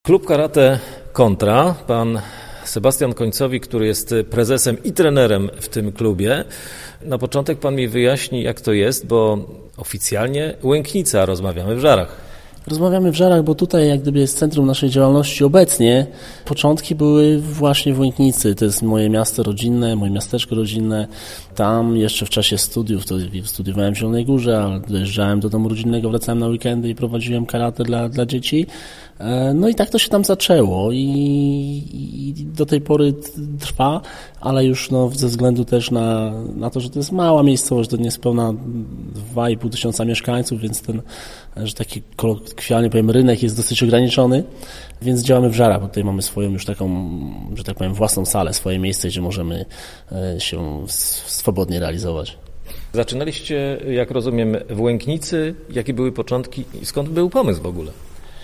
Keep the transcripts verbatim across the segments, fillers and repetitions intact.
Klub Karate Kontra, pan Sebastian Końcowik, który jest prezesem i trenerem w tym klubie. Na początek pan mi wyjaśni, jak to jest, bo oficjalnie Łęknica, rozmawiamy w Żarach. Rozmawiamy w Żarach, bo tutaj jak gdyby jest centrum naszej działalności obecnie. Początki były właśnie w Łęknicy. To jest moje miasto rodzinne, moje miasteczko rodzinne. Tam jeszcze w czasie studiów, to studiowałem w Zielonej Górze, ale dojeżdżałem do domu rodzinnego, wracałem na weekendy i prowadziłem karate dla, dla dzieci. No i tak to się tam zaczęło i, i do tej pory trwa, ale już no, ze względu też na, na to, że to jest mała miejscowość, to niespełna dwa i pół tysiąca mieszkańców, więc ten, że taki kolokwialnie powiem, rynek jest dosyć ograniczony, więc działamy w Żarach, bo tutaj mamy swoją już taką, że tak powiem, własną salę, swoje miejsce, gdzie możemy się swobodnie realizować. Zaczynaliście, jak rozumiem, w Łęknicy. Jakie były początki i skąd był pomysł w ogóle?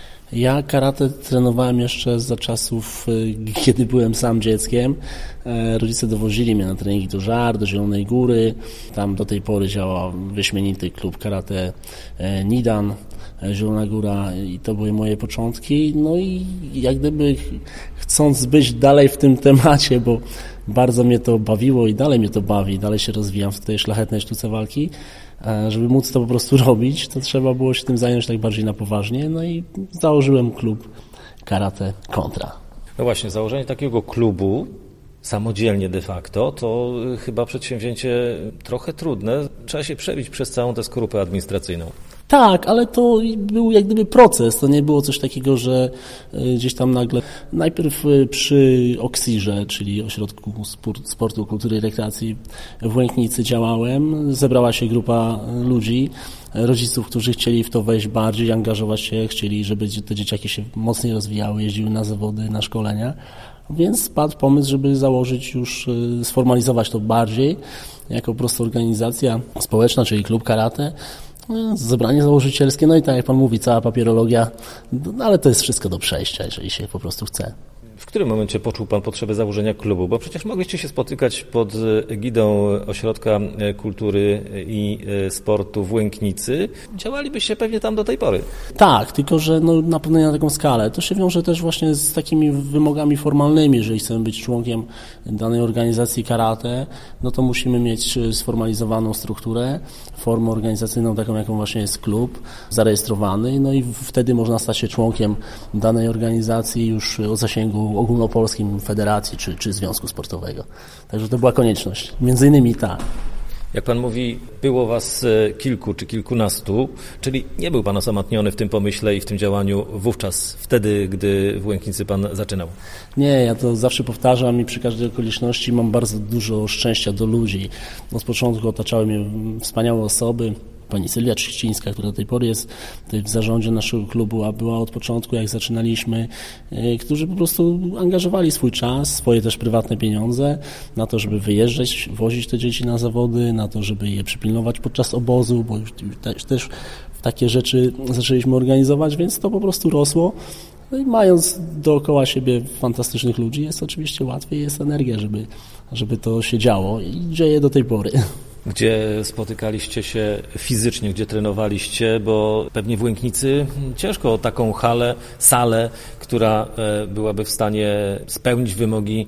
Ja karate trenowałem jeszcze za czasów, kiedy byłem sam dzieckiem. Rodzice dowozili mnie na treningi do Żar, do Zielonej Góry. Tam do tej pory działał wyśmienity klub karate Nidan, Zielona Góra i to były moje początki. No i jak gdyby chcąc być dalej w tym temacie, bo bardzo mnie to bawiło i dalej mnie to bawi, dalej się rozwijam w tej szlachetnej sztuce walki. Żeby móc to po prostu robić, to trzeba było się tym zająć tak bardziej na poważnie. No i założyłem klub Karate Kontra. No właśnie, założenie takiego klubu samodzielnie de facto, to chyba przedsięwzięcie trochę trudne. Trzeba się przebić przez całą tę skorupę administracyjną. Tak, ale to był jak gdyby proces. To nie było coś takiego, że gdzieś tam nagle... Najpierw przy Oksirze, czyli Ośrodku Sportu, Kultury i Rekreacji w Łęknicy działałem. Zebrała się grupa ludzi, rodziców, którzy chcieli w to wejść bardziej, angażować się, chcieli, żeby te dzieciaki się mocniej rozwijały, jeździły na zawody, na szkolenia. Więc padł pomysł, żeby założyć już, sformalizować to bardziej jako po prostu organizacja społeczna, czyli klub karate. Zebranie założycielskie, no i tak jak pan mówi, cała papierologia, no ale to jest wszystko do przejścia, jeżeli się po prostu chce. W którym momencie poczuł pan potrzebę założenia klubu? Bo przecież mogliście się spotykać pod egidą Ośrodka Kultury i Sportu w Łęknicy. Działalibyście pewnie tam do tej pory. Tak, tylko że no, na pewno nie na taką skalę. To się wiąże też właśnie z takimi wymogami formalnymi. Jeżeli chcemy być członkiem danej organizacji karate, no to musimy mieć sformalizowaną strukturę, formę organizacyjną taką, jaką właśnie jest klub, zarejestrowany, no i wtedy można stać się członkiem danej organizacji już o zasięgu ogólnopolskim federacji czy, czy związku sportowego. Także to była konieczność. Między innymi ta. Jak pan mówi, było was kilku czy kilkunastu, czyli nie był pan osamotniony w tym pomyśle i w tym działaniu wówczas, wtedy, gdy w Łęknicy pan zaczynał? Nie, ja to zawsze powtarzam i przy każdej okoliczności mam bardzo dużo szczęścia do ludzi. Od początku otaczały mnie wspaniałe osoby. Pani Sylwia Trzcińska, która do tej pory jest w zarządzie naszego klubu, a była od początku, jak zaczynaliśmy, którzy po prostu angażowali swój czas, swoje też prywatne pieniądze na to, żeby wyjeżdżać, wozić te dzieci na zawody, na to, żeby je przypilnować podczas obozu, bo już też, też takie rzeczy zaczęliśmy organizować, więc to po prostu rosło. No i mając dookoła siebie fantastycznych ludzi, jest oczywiście łatwiej, jest energia, żeby, żeby to się działo i dzieje do tej pory. Gdzie spotykaliście się fizycznie, gdzie trenowaliście, bo pewnie w Łęknicy ciężko o taką halę, salę, która byłaby w stanie spełnić wymogi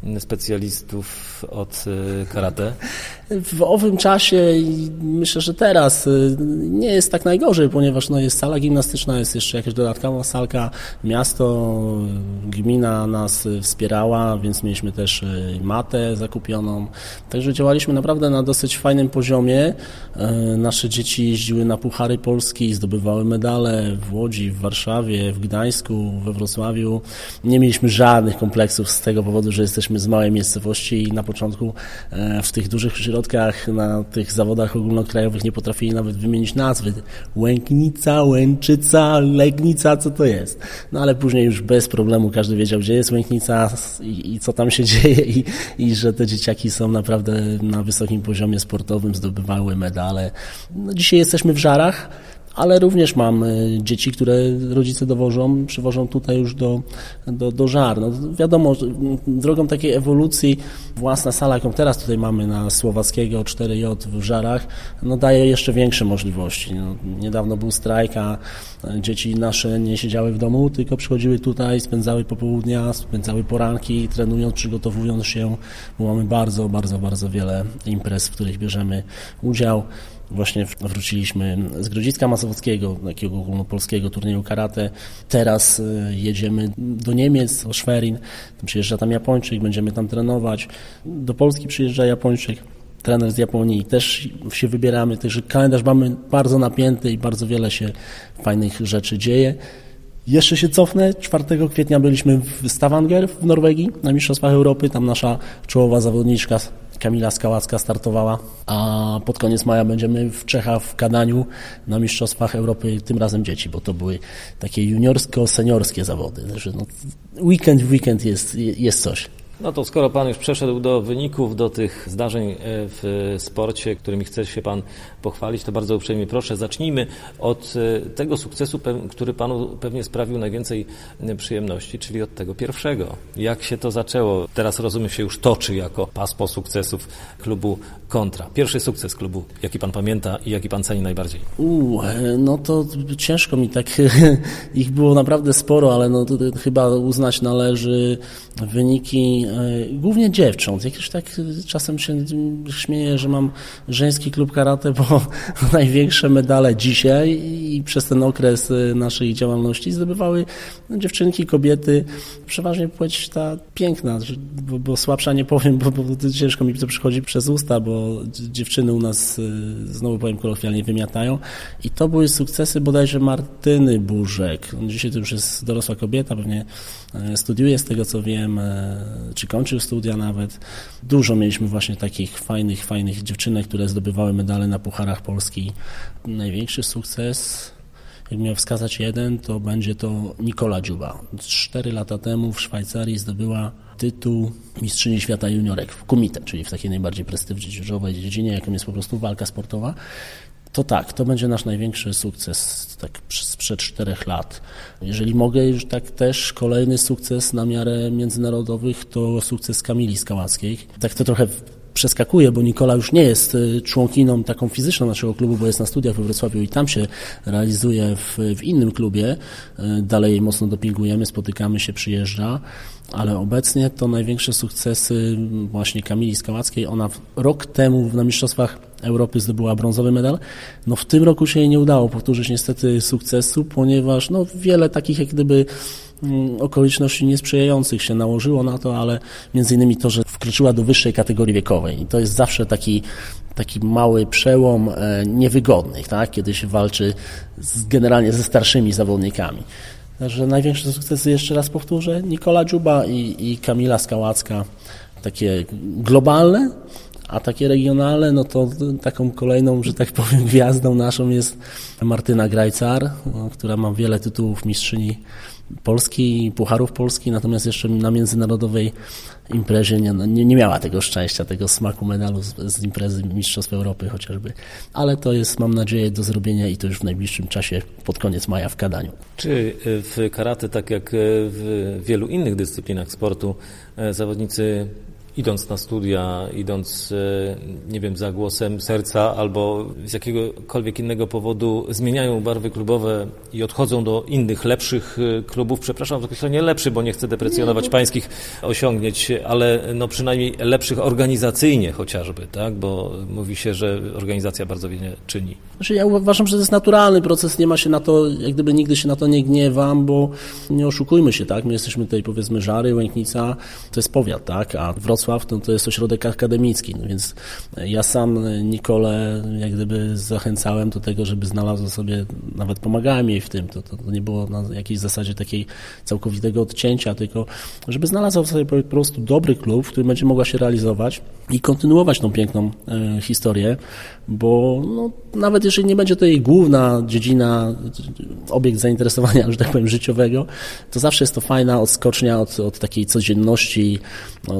specjalistów od karate? W owym czasie i myślę, że teraz nie jest tak najgorzej, ponieważ no jest sala gimnastyczna, jest jeszcze jakaś dodatkowa salka, miasto, gmina nas wspierała, więc mieliśmy też matę zakupioną. Także działaliśmy naprawdę na dosyć fajnym poziomie. Nasze dzieci jeździły na Puchary Polski, zdobywały medale w Łodzi, w Warszawie, w Gdańsku, we Wrocławiu. Nie mieliśmy żadnych kompleksów z tego powodu, że jesteśmy z małej miejscowości i na początku w tych dużych środkach, na tych zawodach ogólnokrajowych nie potrafili nawet wymienić nazwy. Łęknica, Łęczyca, Legnica, co to jest? No ale później już bez problemu każdy wiedział, gdzie jest Łęknica i, i co tam się dzieje i, i że te dzieciaki są naprawdę na wysokim poziomie sportowym, zdobywały medale. No, dzisiaj jesteśmy w Żarach. ale również mam dzieci, które rodzice dowożą, przywożą tutaj już do, do, do Żar. No, wiadomo, drogą takiej ewolucji własna sala, jaką teraz tutaj mamy na Słowackiego cztery J w Żarach, no, daje jeszcze większe możliwości. No, niedawno był strajk, a dzieci nasze nie siedziały w domu, tylko przychodziły tutaj, spędzały popołudnia, spędzały poranki, trenując, przygotowując się, bo mamy bardzo, bardzo, bardzo wiele imprez, w których bierzemy udział. Właśnie wróciliśmy z Grodziska Mazowieckiego, takiego ogólnopolskiego turnieju karate. Teraz jedziemy do Niemiec, do Schwerin. Przyjeżdża tam Japończyk, będziemy tam trenować. Do Polski przyjeżdża Japończyk, trener z Japonii. Też się wybieramy, także kalendarz mamy bardzo napięty i bardzo wiele się fajnych rzeczy dzieje. Jeszcze się cofnę, czwartego kwietnia byliśmy w Stavanger w Norwegii na Mistrzostwach Europy. Tam nasza czołowa zawodniczka Kamila Skałacka startowała, a pod koniec maja będziemy w Czechach, w Kadaniu na Mistrzostwach Europy, tym razem dzieci, bo to były takie juniorsko-seniorskie zawody. Także no, weekend w weekend jest, jest coś. No to skoro Pan już przeszedł do wyników, do tych zdarzeń w sporcie, którymi chce się Pan pochwalić, to bardzo uprzejmie proszę, zacznijmy od tego sukcesu, który Panu pewnie sprawił najwięcej przyjemności, czyli od tego pierwszego. Jak się to zaczęło? Teraz rozumiem się już toczy jako pasmo sukcesów klubu Kontra. Pierwszy sukces klubu, jaki Pan pamięta i jaki Pan ceni najbardziej? Uuu, no to ciężko mi tak, ich było naprawdę sporo, ale no to chyba uznać należy wyniki głównie dziewcząt. Jakieś tak czasem się śmieję, że mam żeński klub karate, bo największe medale dzisiaj i przez ten okres naszej działalności zdobywały dziewczynki, kobiety, przeważnie płeć ta piękna, bo, bo słabsza nie powiem, bo, bo ciężko mi to przychodzi przez usta, bo dziewczyny u nas, znowu powiem kolokwialnie, wymiatają i to były sukcesy bodajże Martyny Burzek. Dzisiaj to już jest dorosła kobieta, pewnie studiuje z tego co wiem, czy kończył studia nawet. Dużo mieliśmy właśnie takich fajnych, fajnych dziewczynek, które zdobywały medale na Pucharach Polski. Największy sukces, jak miał wskazać jeden, to będzie to Nikola Dziuba. Cztery lata temu w Szwajcarii zdobyła tytuł mistrzyni świata juniorek w kumite, czyli w takiej najbardziej prestiżowej dziedzinie, jaką jest po prostu walka sportowa. To tak, to będzie nasz największy sukces tak sprzed czterech lat. Jeżeli mogę już tak też kolejny sukces na miarę międzynarodowych, to sukces Kamili Skałackiej. Tak to trochę przeskakuje, bo Nikola już nie jest członkiną taką fizyczną naszego klubu, bo jest na studiach we Wrocławiu i tam się realizuje w, w innym klubie. Dalej jej mocno dopingujemy, spotykamy się, przyjeżdża, ale obecnie to największe sukcesy właśnie Kamili Skałackiej. Ona rok temu na Mistrzostwach Europy zdobyła brązowy medal. No w tym roku się jej nie udało powtórzyć niestety sukcesu, ponieważ no wiele takich jak gdyby okoliczności niesprzyjających się nałożyło na to, ale między innymi to, że wkroczyła do wyższej kategorii wiekowej i to jest zawsze taki, taki mały przełom e, niewygodnych, tak? Kiedy się walczy z, generalnie ze starszymi zawodnikami. Także największe sukcesy, jeszcze raz powtórzę, Nikola Dziuba i, i Kamila Skałacka, takie globalne, a takie regionalne, no to taką kolejną, że tak powiem, gwiazdą naszą jest Martyna Grajcar, która ma wiele tytułów mistrzyni Polski i Pucharów Polski, natomiast jeszcze na międzynarodowej imprezie nie, nie, nie miała tego szczęścia, tego smaku medalu z, z imprezy Mistrzostw Europy chociażby. Ale to jest, mam nadzieję, do zrobienia i to już w najbliższym czasie, pod koniec maja w Kadaniu. Czy w karate, tak jak w wielu innych dyscyplinach sportu, zawodnicy idąc na studia, idąc, nie wiem, za głosem serca albo z jakiegokolwiek innego powodu zmieniają barwy klubowe i odchodzą do innych, lepszych klubów? Przepraszam za określenie lepszy, bo nie chcę deprecjonować nie, bo... pańskich osiągnięć, ale no przynajmniej lepszych organizacyjnie chociażby, tak? Bo mówi się, że organizacja bardzo wiele czyni. Znaczy ja uważam, że to jest naturalny proces, nie ma się na to, jak gdyby nigdy się na to nie gniewam, bo nie oszukujmy się, tak? My jesteśmy tutaj, powiedzmy, Żary, Łęknica, to jest powiat, tak? A Wrocław to, to jest ośrodek akademicki, no więc ja sam Nikolę jak gdyby zachęcałem do tego, żeby znalazła sobie, nawet pomagałem jej w tym, to, to, to nie było na jakiejś zasadzie takiej całkowitego odcięcia, tylko żeby znalazła sobie po prostu dobry klub, w którym będzie mogła się realizować i kontynuować tą piękną e, historię, bo no, nawet jeżeli nie będzie to jej główna dziedzina, obiekt zainteresowania, że tak powiem, życiowego, to zawsze jest to fajna odskocznia od, od takiej codzienności, od, od zwykłych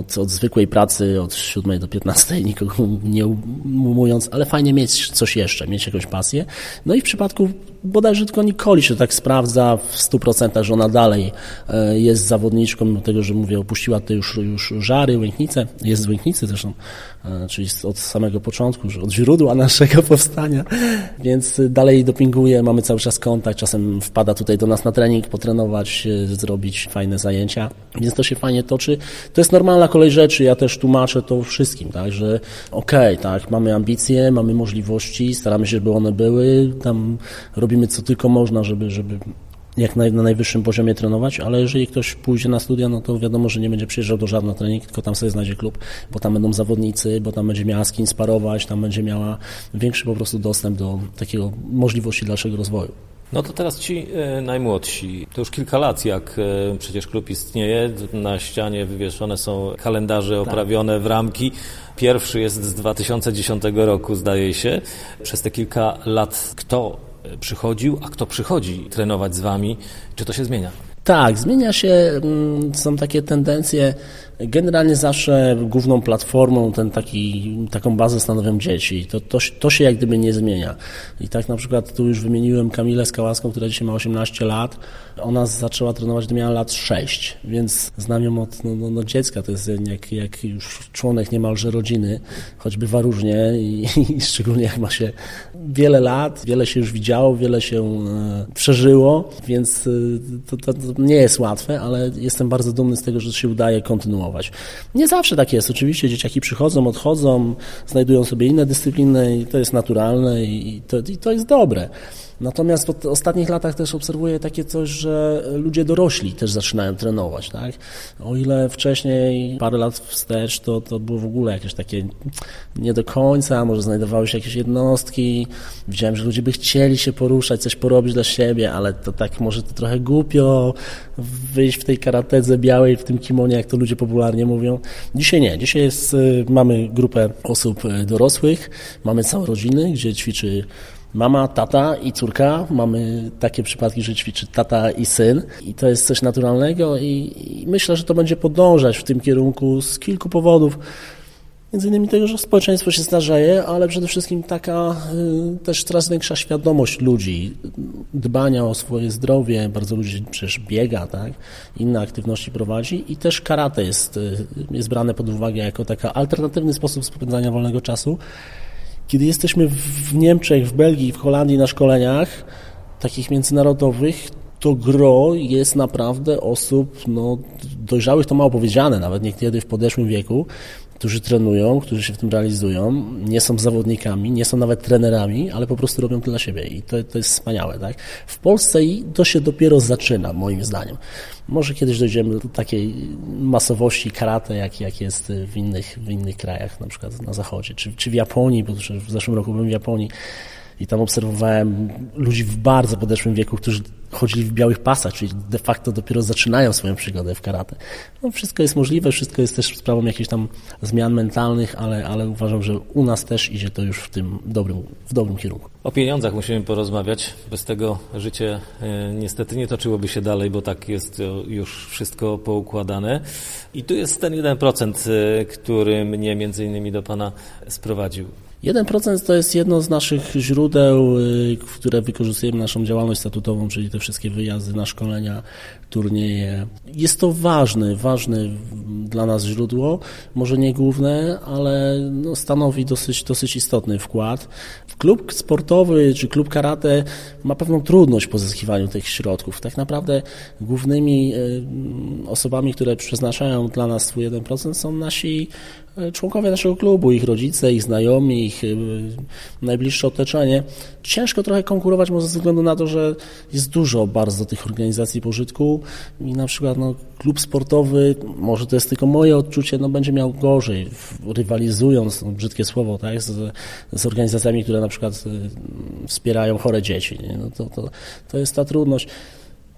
zwykłej pracy od siódmej do piętnastej, nikogo nie umując, ale fajnie mieć coś jeszcze, mieć jakąś pasję. No i w przypadku bodajże tylko Nikoli się tak sprawdza w stu procentach, że ona dalej jest zawodniczką, mimo tego, że mówię, opuściła te już, już Żary, Łęknice, jest z Łęknicy zresztą, czyli od samego początku, od źródła naszego powstania, więc dalej dopinguje, mamy cały czas kontakt, czasem wpada tutaj do nas na trening, potrenować, zrobić fajne zajęcia, więc to się fajnie toczy. To jest normalna kolej rzeczy, ja też tłumaczę to wszystkim, tak, że okej, okay, tak, mamy ambicje, mamy możliwości, staramy się, żeby one były, tam robimy co tylko można, żeby, żeby jak na, na najwyższym poziomie trenować, ale jeżeli ktoś pójdzie na studia, no to wiadomo, że nie będzie przyjeżdżał do żadnego trening, tylko tam sobie znajdzie klub, bo tam będą zawodnicy, bo tam będzie miała z kim sparować, tam będzie miała większy po prostu dostęp do takiego możliwości dalszego rozwoju. No to teraz ci e, najmłodsi. To już kilka lat, jak e, przecież klub istnieje. Na ścianie wywieszone są kalendarze oprawione tak. w ramki. Pierwszy jest z dwa tysiące dziesiątego roku, zdaje się. Przez te kilka lat kto przychodził, a kto przychodzi trenować z wami? Czy to się zmienia? Tak, zmienia się, są takie tendencje. Generalnie zawsze główną platformą, ten taki, taką bazę stanowią dzieci. To, to, to się jak gdyby nie zmienia. I tak na przykład tu już wymieniłem Kamilę Skałacką, która dzisiaj ma osiemnaście lat. Ona zaczęła trenować, gdy miała lat sześć, więc znam ją od no, no, no dziecka. To jest jak, jak już członek niemalże rodziny, choć bywa różnie i, i szczególnie jak ma się wiele lat, wiele się już widziało, wiele się e, przeżyło, więc e, to, to, to nie jest łatwe, ale jestem bardzo dumny z tego, że się udaje kontynuować. Nie zawsze tak jest. Oczywiście dzieciaki przychodzą, odchodzą, znajdują sobie inne dyscypliny i to jest naturalne i to, i to jest dobre. Natomiast w ostatnich latach też obserwuję takie coś, że ludzie dorośli też zaczynają trenować, tak? O ile wcześniej, parę lat wstecz, to, to było w ogóle jakieś takie nie do końca, może znajdowały się jakieś jednostki, widziałem, że ludzie by chcieli się poruszać, coś porobić dla siebie, ale to tak może to trochę głupio wyjść w tej karatedze białej, w tym kimonie, jak to ludzie popularnie mówią. Dzisiaj nie, dzisiaj jest, mamy grupę osób dorosłych, mamy całe rodziny, gdzie ćwiczy mama, tata i córka. Mamy takie przypadki, że ćwiczy tata i syn i to jest coś naturalnego i, i myślę, że to będzie podążać w tym kierunku z kilku powodów. Między innymi tego, że społeczeństwo się starzeje, ale przede wszystkim taka y, też coraz większa świadomość ludzi, dbania o swoje zdrowie, bardzo ludzi przecież biega, tak? Inne aktywności prowadzi i też karate jest, y, jest brane pod uwagę jako taka alternatywny sposób spędzania wolnego czasu. Kiedy jesteśmy w Niemczech, w Belgii, w Holandii na szkoleniach takich międzynarodowych, to gro jest naprawdę osób no, dojrzałych, to mało powiedziane, nawet niekiedy w podeszłym wieku, którzy trenują, którzy się w tym realizują, nie są zawodnikami, nie są nawet trenerami, ale po prostu robią to dla siebie i to, to jest wspaniałe. Tak? W Polsce to się dopiero zaczyna, moim zdaniem. Może kiedyś dojdziemy do takiej masowości karate, jak, jak jest w innych, w innych krajach, na przykład na zachodzie, czy, czy w Japonii, bo w zeszłym roku byłem w Japonii i tam obserwowałem ludzi w bardzo podeszłym wieku, którzy chodzili w białych pasach, czyli de facto dopiero zaczynają swoją przygodę w karate. No, wszystko jest możliwe, wszystko jest też sprawą jakichś tam zmian mentalnych, ale, ale uważam, że u nas też idzie to już w tym dobrym, w dobrym kierunku. O pieniądzach musimy porozmawiać. Bez tego życie e, niestety nie toczyłoby się dalej, bo tak jest już wszystko poukładane. I tu jest ten jeden procent, e, który mnie między innymi do Pana sprowadził. jeden procent to jest jedno z naszych źródeł, w które wykorzystujemy naszą działalność statutową, czyli te wszystkie wyjazdy na szkolenia, turnieje. Jest to ważne, ważne dla nas źródło, może nie główne, ale no stanowi dosyć, dosyć istotny wkład. Klub sportowy czy klub karate ma pewną trudność w pozyskiwaniu tych środków. Tak naprawdę głównymi osobami, które przeznaczają dla nas swój jeden procent są nasi członkowie naszego klubu, ich rodzice, ich znajomi, ich najbliższe otoczenie. Ciężko trochę konkurować może ze względu na to, że jest dużo bardzo tych organizacji pożytku i na przykład no, klub sportowy, może to jest tylko moje odczucie, no będzie miał gorzej, rywalizując, no, brzydkie słowo, tak, z, z organizacjami, które na przykład wspierają chore dzieci. Nie? No to, to, to jest ta trudność.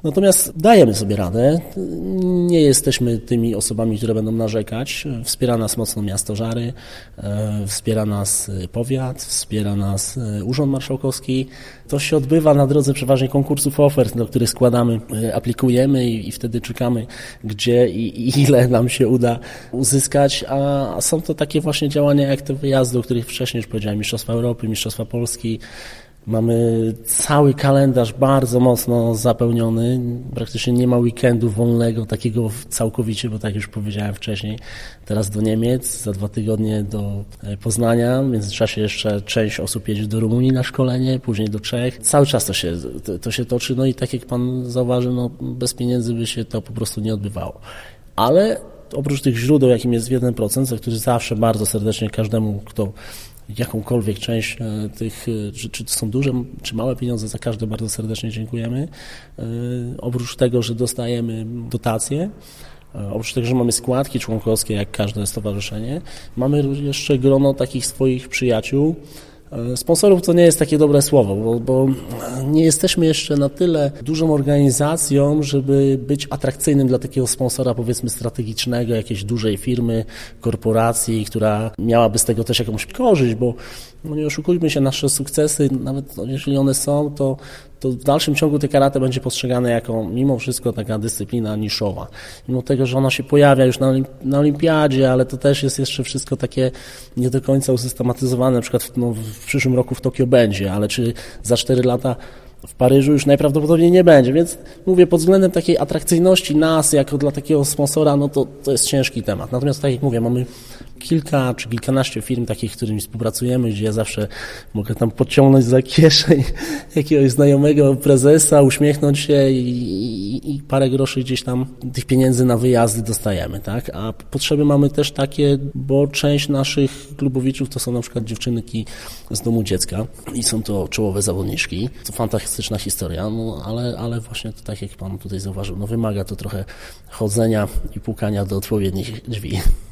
Natomiast dajemy sobie radę, nie jesteśmy tymi osobami, które będą narzekać. Wspiera nas mocno miasto Żary, wspiera nas powiat, wspiera nas Urząd Marszałkowski. To się odbywa na drodze przeważnie konkursów ofert, do których składamy, aplikujemy i, i wtedy czekamy, gdzie i, i ile nam się uda uzyskać, a są to takie właśnie działania jak te wyjazdy, o których wcześniej już powiedziałem, Mistrzostwa Europy, Mistrzostwa Polski. Mamy cały kalendarz bardzo mocno zapełniony, praktycznie nie ma weekendu wolnego, takiego całkowicie, bo tak już powiedziałem wcześniej, teraz do Niemiec, za dwa tygodnie do Poznania, w międzyczasie jeszcze część osób jedzie do Rumunii na szkolenie, później do Czech. Cały czas to się, to, to się toczy, no i tak jak Pan zauważył, no bez pieniędzy by się to po prostu nie odbywało. Ale oprócz tych źródeł, jakim jest jeden procent, za który zawsze bardzo serdecznie każdemu, kto jakąkolwiek część tych, czy, czy to są duże, czy małe pieniądze, za każde bardzo serdecznie dziękujemy. Oprócz tego, że dostajemy dotacje, oprócz tego, że mamy składki członkowskie, jak każde stowarzyszenie, mamy jeszcze grono takich swoich przyjaciół. Sponsorów to nie jest takie dobre słowo, bo, bo nie jesteśmy jeszcze na tyle dużą organizacją, żeby być atrakcyjnym dla takiego sponsora, powiedzmy strategicznego, jakiejś dużej firmy, korporacji, która miałaby z tego też jakąś korzyść, bo no nie oszukujmy się, nasze sukcesy, nawet jeżeli one są, to, to w dalszym ciągu te karate będzie postrzegane jako mimo wszystko taka dyscyplina niszowa. Mimo tego, że ona się pojawia już na, na olimpiadzie, ale to też jest jeszcze wszystko takie nie do końca usystematyzowane, na przykład no, w przyszłym roku w Tokio będzie, ale czy za cztery lata w Paryżu już najprawdopodobniej nie będzie, więc mówię, pod względem takiej atrakcyjności nas, jako dla takiego sponsora, no to, to jest ciężki temat. Natomiast tak jak mówię, mamy kilka czy kilkanaście firm takich, z którymi współpracujemy, gdzie ja zawsze mogę tam podciągnąć za kieszeń jakiegoś znajomego prezesa, uśmiechnąć się i, i, i parę groszy gdzieś tam tych pieniędzy na wyjazdy dostajemy, tak? A potrzeby mamy też takie, bo część naszych klubowiczów to są na przykład dziewczynki z domu dziecka i są to czołowe zawodniczki. To fantastyczna historia, no ale, ale właśnie to tak jak Pan tutaj zauważył, no wymaga to trochę chodzenia i pukania do odpowiednich drzwi.